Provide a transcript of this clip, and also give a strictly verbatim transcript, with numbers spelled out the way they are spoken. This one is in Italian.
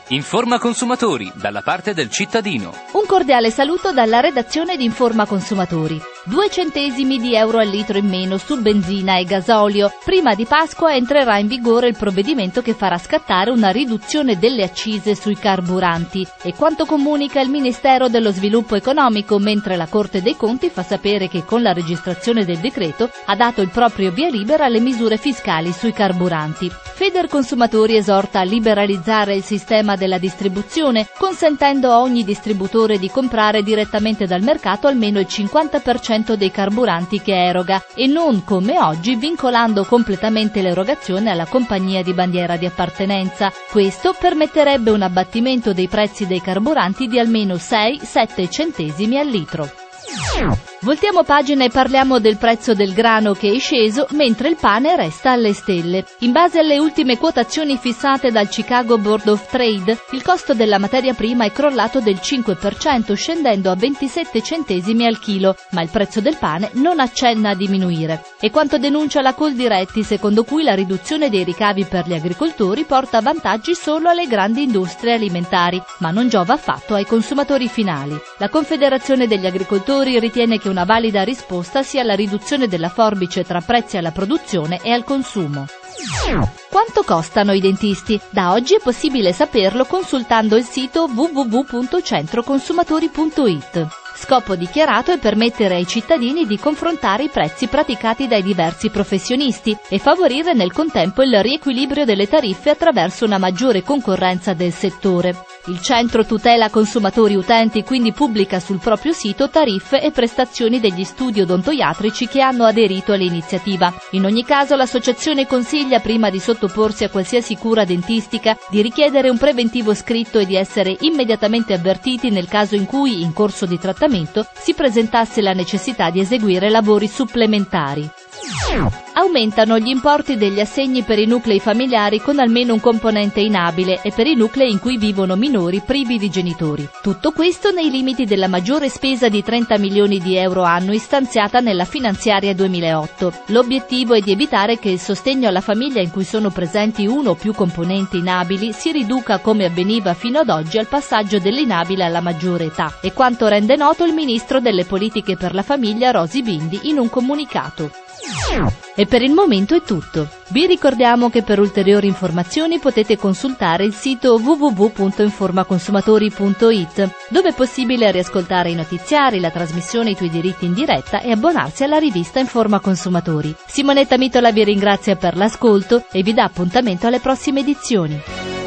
Informa Consumatori, dalla parte del cittadino. Un cordiale saluto dalla redazione di Informa Consumatori. Due centesimi di euro al litro in meno su benzina e gasolio. Prima di Pasqua entrerà in vigore il provvedimento che farà scattare una riduzione delle accise sui carburanti. E quanto comunica il Ministero dello Sviluppo Economico, mentre la Corte dei Conti fa sapere che con la registrazione del decreto ha dato il proprio via libera alle misure fiscali sui carburanti. Federconsumatori esorta a liberalizzare il sistema della distribuzione, consentendo a ogni distributore di comprare direttamente dal mercato almeno il cinquanta per cento dei carburanti che eroga e non, come oggi, vincolando completamente l'erogazione alla compagnia di bandiera di appartenenza. Questo permetterebbe un abbattimento dei prezzi dei carburanti di almeno sei sette centesimi al litro. Voltiamo pagina e parliamo del prezzo del grano che è sceso mentre il pane resta alle stelle. In base alle ultime quotazioni fissate dal Chicago Board of Trade, il costo della materia prima è crollato del cinque per cento, scendendo a ventisette centesimi al chilo, ma il prezzo del pane non accenna a diminuire. E quanto denuncia la Coldiretti, secondo cui la riduzione dei ricavi per gli agricoltori porta vantaggi solo alle grandi industrie alimentari, ma non giova affatto ai consumatori finali. La Confederazione degli Agricoltori ritiene che una valida risposta sia la riduzione della forbice tra prezzi alla produzione e al consumo. Quanto costano i dentisti? Da oggi è possibile saperlo consultando il sito w w w punto centroconsumatori punto i t. Scopo dichiarato è permettere ai cittadini di confrontare i prezzi praticati dai diversi professionisti e favorire nel contempo il riequilibrio delle tariffe attraverso una maggiore concorrenza del settore. Il Centro Tutela Consumatori Utenti quindi pubblica sul proprio sito tariffe e prestazioni degli studi odontoiatrici che hanno aderito all'iniziativa. In ogni caso l'associazione consiglia, prima di sottoporsi a qualsiasi cura dentistica, di richiedere un preventivo scritto e di essere immediatamente avvertiti nel caso in cui, in corso di trattamento, si presentasse la necessità di eseguire lavori supplementari. Aumentano gli importi degli assegni per i nuclei familiari con almeno un componente inabile e per i nuclei in cui vivono minori privi di genitori. Tutto questo nei limiti della maggiore spesa di trenta milioni di euro annui stanziata nella finanziaria duemilaotto. L'obiettivo è di evitare che il sostegno alla famiglia in cui sono presenti uno o più componenti inabili si riduca, come avveniva fino ad oggi, al passaggio dell'inabile alla maggiore età, e quanto rende noto il ministro delle politiche per la famiglia Rosy Bindi in un comunicato. E per il momento è tutto. Vi ricordiamo che per ulteriori informazioni potete consultare il sito w w w punto informaconsumatori punto i t, dove è possibile riascoltare i notiziari, la trasmissione I tuoi diritti in diretta e abbonarsi alla rivista Informa Consumatori. Simonetta Mitola vi ringrazia per l'ascolto e vi dà appuntamento alle prossime edizioni.